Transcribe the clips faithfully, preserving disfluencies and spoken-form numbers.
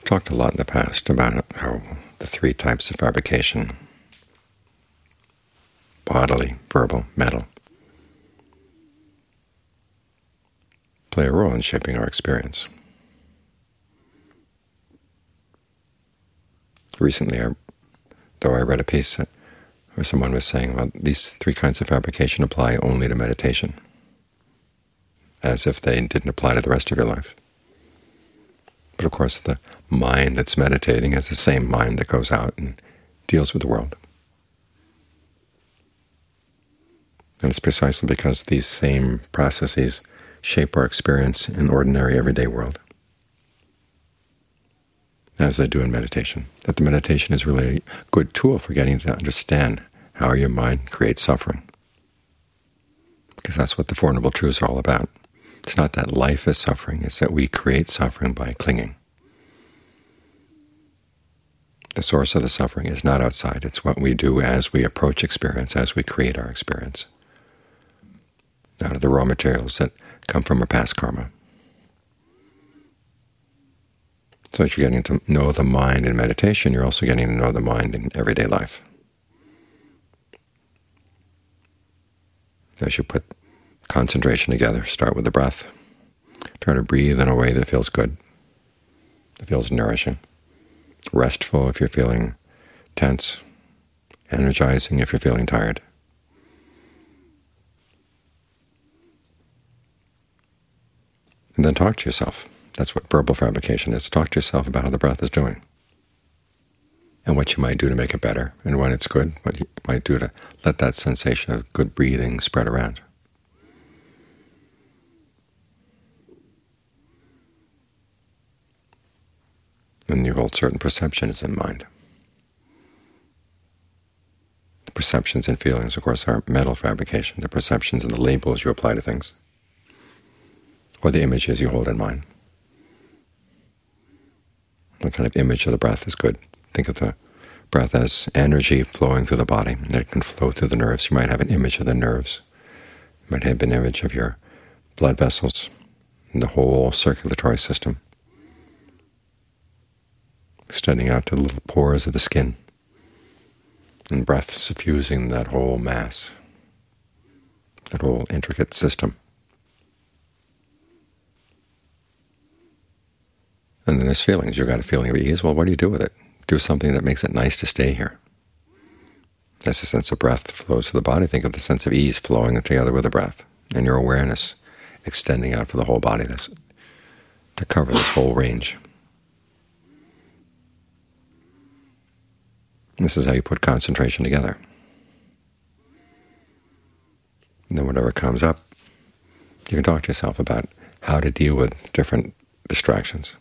talked a lot in the past about how the three types of fabrication, bodily, verbal, mental, play a role in shaping our experience. Recently, I, though I read a piece where someone was saying, well, these three kinds of fabrication apply only to meditation, as if they didn't apply to the rest of your life. But of course, the mind that's meditating is the same mind that goes out and deals with the world. And it's precisely because these same processes shape our experience in the ordinary, everyday world, as they do in meditation, that the meditation is really a good tool for getting to understand how your mind creates suffering. Because that's what the Four Noble Truths are all about. It's not that life is suffering, it's that we create suffering by clinging. The source of the suffering is not outside. It's what we do as we approach experience, as we create our experience, out of the raw materials that come from our past karma. So as you're getting to know the mind in meditation, you're also getting to know the mind in everyday life. As you put concentration together, start with the breath. Try to breathe in a way that feels good, that feels nourishing, restful if you're feeling tense, energizing if you're feeling tired. And then talk to yourself. That's what verbal fabrication is. Talk to yourself about how the breath is doing, and what you might do to make it better, and when it's good, what you might do to let that sensation of good breathing spread around. And you hold certain perceptions in mind. The perceptions and feelings, of course, are mental fabrication. The perceptions and the labels you apply to things, or the images you hold in mind. What kind of image of the breath is good? Think of the breath as energy flowing through the body. It can flow through the nerves. You might have an image of the nerves. You might have an image of your blood vessels and the whole circulatory system, extending out to the little pores of the skin, and breath suffusing that whole mass, that whole intricate system. And then there's feelings. You've got a feeling of ease. Well, what do you do with it? Do something that makes it nice to stay here. As the sense of breath flows through the body, think of the sense of ease flowing together with the breath, and your awareness extending out for the whole body this, to cover this whole range. And this is how you put concentration together. And then whatever comes up, you can talk to yourself about how to deal with different distractions.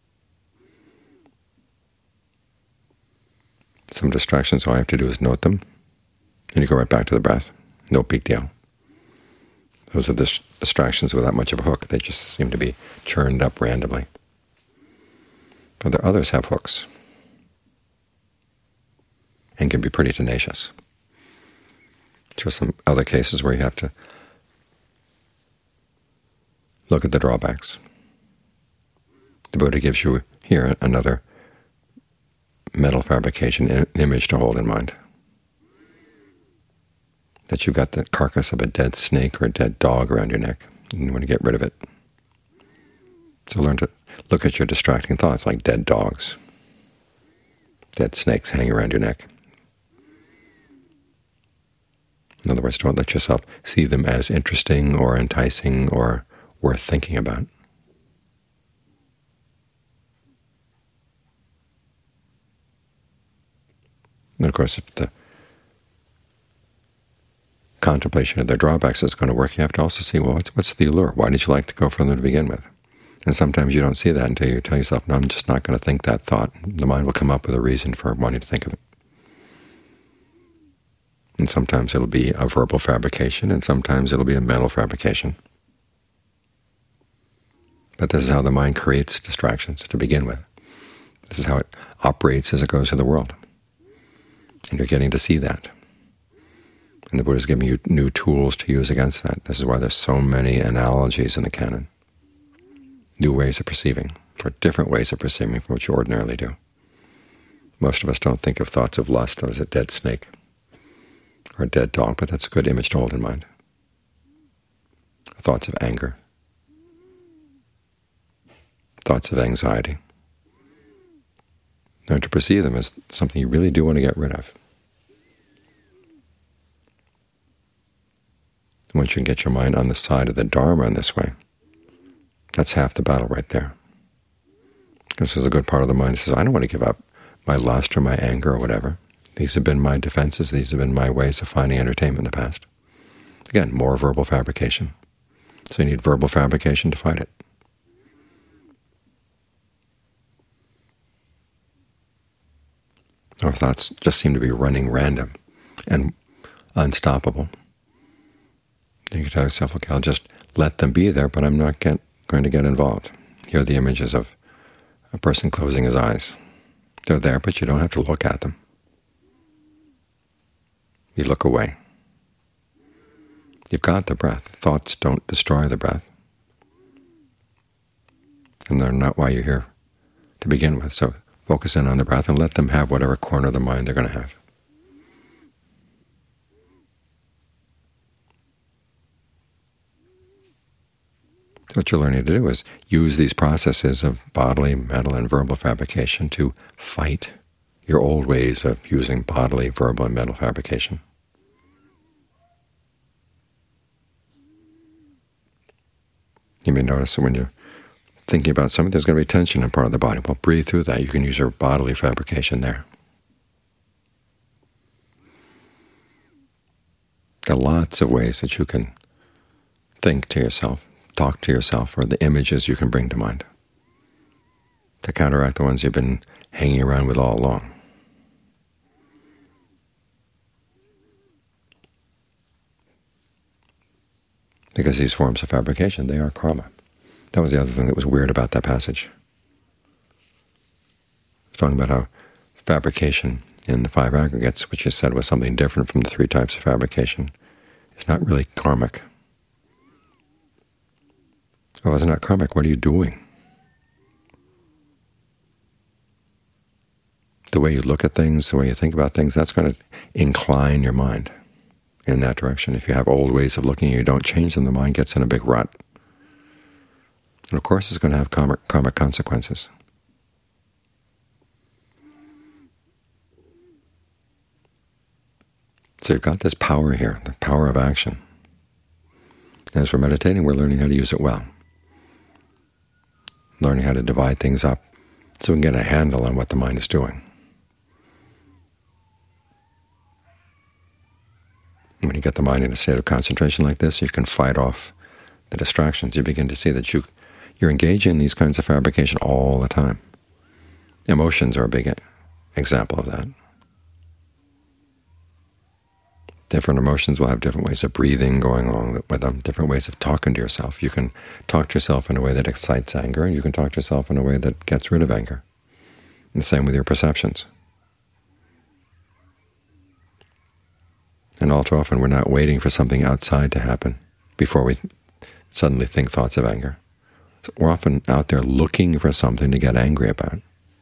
Some distractions, all I have to do is note them, and you go right back to the breath. No big deal. Those are the distractions without much of a hook. They just seem to be churned up randomly. But there others have hooks and can be pretty tenacious. There are some other cases where you have to look at the drawbacks. The Buddha gives you here another mental fabrication image to hold in mind, that you've got the carcass of a dead snake or a dead dog around your neck, and you want to get rid of it. So learn to look at your distracting thoughts like dead dogs, dead snakes hanging around your neck. In other words, don't let yourself see them as interesting or enticing or worth thinking about. And of course, if the contemplation of their drawbacks is going to work, you have to also see, well, what's, what's the allure? Why did you like to go from them to begin with? And sometimes you don't see that until you tell yourself, no, I'm just not going to think that thought. The mind will come up with a reason for wanting to think of it. And sometimes it'll be a verbal fabrication, and sometimes it'll be a mental fabrication. But this is how the mind creates distractions to begin with. This is how it operates as it goes through the world. And you're getting to see that. And the Buddha is giving you new tools to use against that. This is why there's so many analogies in the canon, new ways of perceiving, for different ways of perceiving from what you ordinarily do. Most of us don't think of thoughts of lust as a dead snake or a dead dog, but that's a good image to hold in mind. Thoughts of anger, thoughts of anxiety. Learn to perceive them as something you really do want to get rid of. Once you can get your mind on the side of the Dharma in this way, that's half the battle right there. This is a good part of the mind that says, I don't want to give up my lust or my anger or whatever. These have been my defenses. These have been my ways of finding entertainment in the past. Again, more verbal fabrication. So you need verbal fabrication to fight it. Our thoughts just seem to be running random and unstoppable. You can tell yourself, okay, I'll just let them be there, but I'm not get, going to get involved. Here are the images of a person closing his eyes. They're there, but you don't have to look at them. You look away. You've got the breath. Thoughts don't destroy the breath. And they're not why you're here to begin with. So focus in on the breath and let them have whatever corner of the mind they're going to have. So what you're learning to do is use these processes of bodily, mental, and verbal fabrication to fight your old ways of using bodily, verbal, and mental fabrication. You may notice that when you're thinking about something, there's going to be tension in part of the body. Well, breathe through that. You can use your bodily fabrication there. There are lots of ways that you can think to yourself, talk to yourself, or the images you can bring to mind to counteract the ones you've been hanging around with all along. Because these forms of fabrication, they are karma. That was the other thing that was weird about that passage. It's talking about how fabrication in the five aggregates, which is said was something different from the three types of fabrication, is not really karmic. Oh, it's not karmic. What are you doing? The way you look at things, the way you think about things, that's going to incline your mind in that direction. If you have old ways of looking and you don't change them, the mind gets in a big rut. And of course it's going to have karmic, karmic consequences. So you've got this power here, the power of action. And as we're meditating, we're learning how to use it well. Learning how to divide things up so we can get a handle on what the mind is doing. When you get the mind in a state of concentration like this, you can fight off the distractions. You begin to see that you, you're engaging in these kinds of fabrication all the time. Emotions are a big example of that. Different emotions will have different ways of breathing going along with them, different ways of talking to yourself. You can talk to yourself in a way that excites anger, and you can talk to yourself in a way that gets rid of anger. And the same with your perceptions. And all too often we're not waiting for something outside to happen before we suddenly think thoughts of anger. So we're often out there looking for something to get angry about.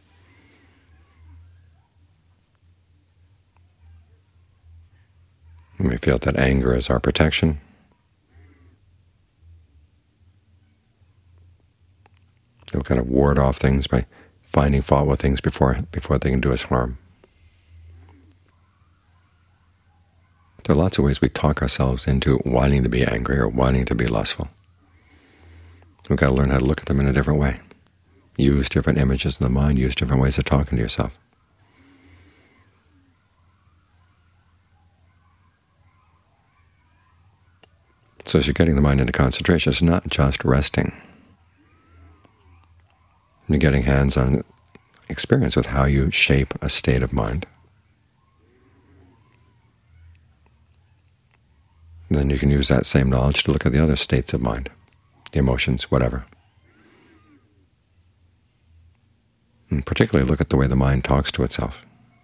And we feel that anger is our protection. We'll kind of ward off things by finding fault with things before, before they can do us harm. There are lots of ways we talk ourselves into wanting to be angry or wanting to be lustful. We've got to learn how to look at them in a different way. Use different images in the mind, use different ways of talking to yourself. So as you're getting the mind into concentration, it's not just resting. You're getting hands-on experience with how you shape a state of mind. And then you can use that same knowledge to look at the other states of mind, the emotions, whatever. And particularly look at the way the mind talks to itself.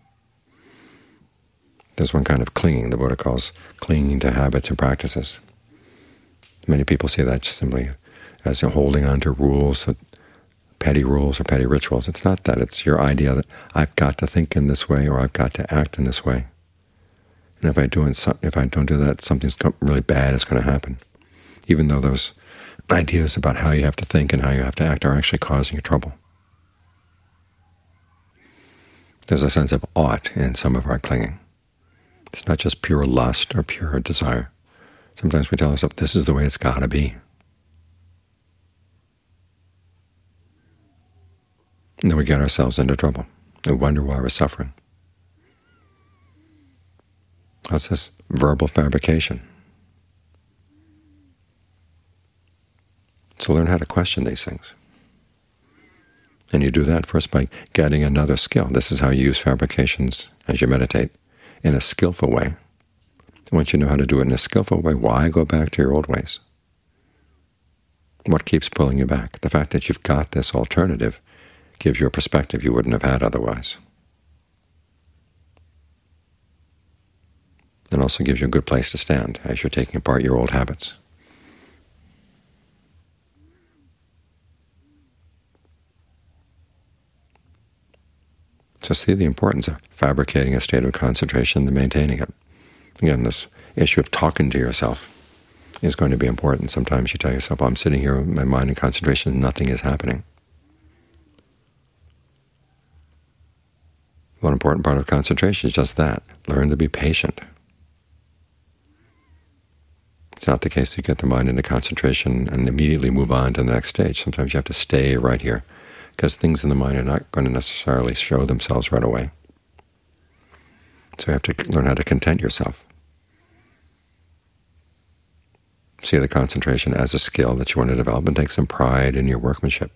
There's one kind of clinging the Buddha calls clinging to habits and practices. Many people see that just simply as you know, holding on to rules that petty rules or petty rituals. It's not that. It's your idea that I've got to think in this way or I've got to act in this way. And if I, do in some, if I don't do that, something's really bad is going to happen. Even though those ideas about how you have to think and how you have to act are actually causing you trouble. There's a sense of ought in some of our clinging. It's not just pure lust or pure desire. Sometimes we tell ourselves, this is the way it's got to be. And then we get ourselves into trouble. We wonder why we're suffering. What's this? Verbal fabrication. So learn how to question these things. And you do that first by getting another skill. This is how you use fabrications as you meditate, in a skillful way. Once you know how to do it in a skillful way, why go back to your old ways? What keeps pulling you back? The fact that you've got this alternative gives you a perspective you wouldn't have had otherwise. And also gives you a good place to stand as you're taking apart your old habits. So see the importance of fabricating a state of concentration and maintaining it. Again, this issue of talking to yourself is going to be important. Sometimes you tell yourself, oh, I'm sitting here with my mind in concentration and nothing is happening. One important part of concentration is just that. Learn to be patient. It's not the case that you get the mind into concentration and immediately move on to the next stage. Sometimes you have to stay right here, because things in the mind are not going to necessarily show themselves right away. So you have to learn how to content yourself. See the concentration as a skill that you want to develop and take some pride in your workmanship.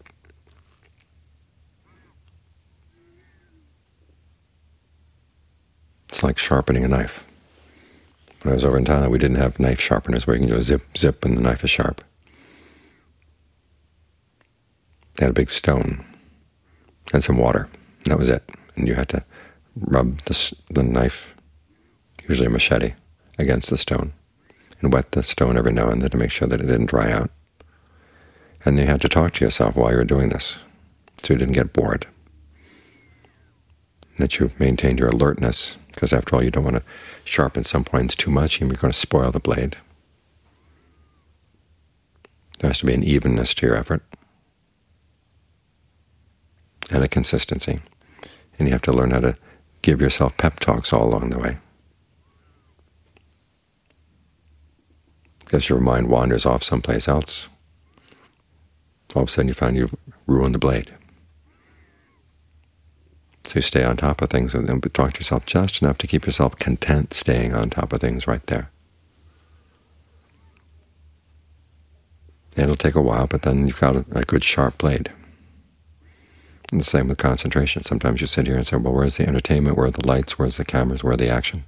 It's like sharpening a knife. When I was over in Thailand, we didn't have knife sharpeners where you can go zip, zip, and the knife is sharp. They had a big stone and some water, and that was it. And you had to rub the, the knife, usually a machete, against the stone, and wet the stone every now and then to make sure that it didn't dry out. And you had to talk to yourself while you were doing this, so you didn't get bored, and that you maintained your alertness, because after all, you don't want to sharpen some points too much, and you're going to spoil the blade. There has to be an evenness to your effort and a consistency. And you have to learn how to give yourself pep talks all along the way. Because your mind wanders off someplace else, all of a sudden you find you've ruined the blade. So you stay on top of things and talk to yourself just enough to keep yourself content staying on top of things right there. And it'll take a while, but then you've got a, a good sharp blade. And the same with concentration. Sometimes you sit here and say, well, where's the entertainment, where are the lights, where's the cameras, where are the action?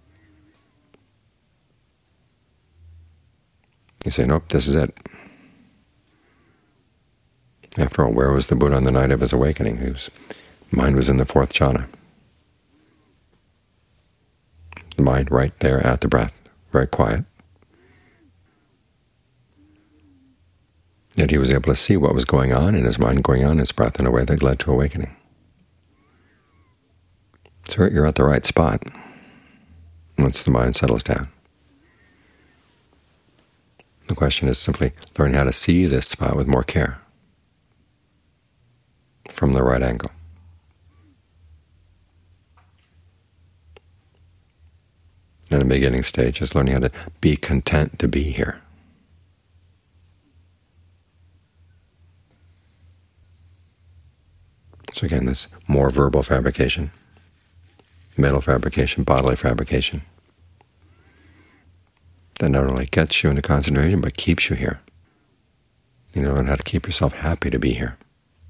You say, nope, this is it. After all, where was the Buddha on the night of his awakening? His mind was in the fourth jhana. The mind right there at the breath, very quiet. Yet he was able to see what was going on in his mind, going on in his breath in a way that led to awakening. So you're at the right spot once the mind settles down. The question is simply learn how to see this spot with more care, from the right angle. And the beginning stage is learning how to be content to be here. So again, this more verbal fabrication, mental fabrication, bodily fabrication, that not only gets you into concentration, but keeps you here. You know, learn how to keep yourself happy to be here.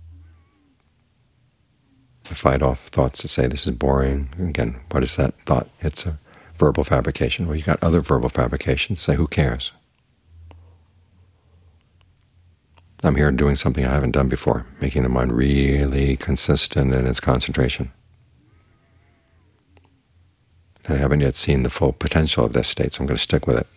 To fight off thoughts that say this is boring. Again, what is that thought? It's a verbal fabrication. Well, you got other verbal fabrications. Say, who cares? I'm here doing something I haven't done before, making the mind really consistent in its concentration. And I haven't yet seen the full potential of this state, so I'm going to stick with it.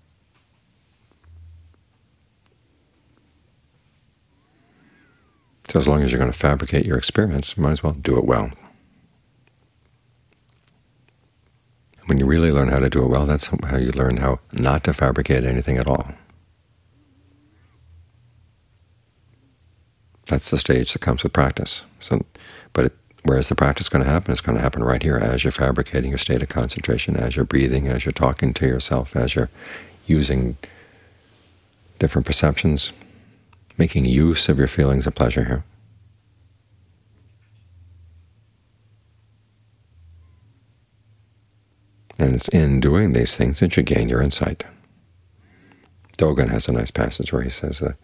So So as long as you're going to fabricate your experience, you might as well do it well. When you really learn how to do it well, that's how you learn how not to fabricate anything at all. That's the stage that comes with practice. So, but it, where is the practice going to happen? It's going to happen right here as you're fabricating your state of concentration, as you're breathing, as you're talking to yourself, as you're using different perceptions, making use of your feelings of pleasure here. And it's in doing these things that you gain your insight. Dogen has a nice passage where he says that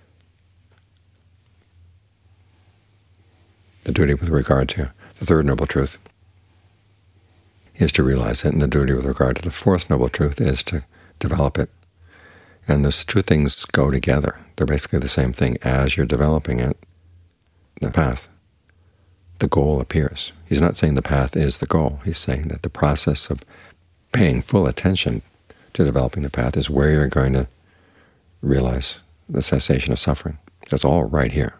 the duty with regard to the third noble truth is to realize it, and the duty with regard to the fourth noble truth is to develop it. And those two things go together. They're basically the same thing. As you're developing it, the path, the goal appears. He's not saying the path is the goal. He's saying that the process of paying full attention to developing the path is where you're going to realize the cessation of suffering. That's all right here.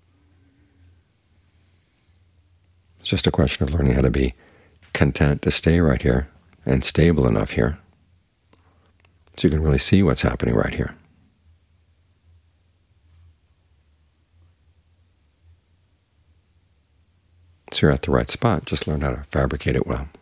It's just a question of learning how to be content to stay right here and stable enough here so you can really see what's happening right here. So you're at the right spot. Just learn how to fabricate it well.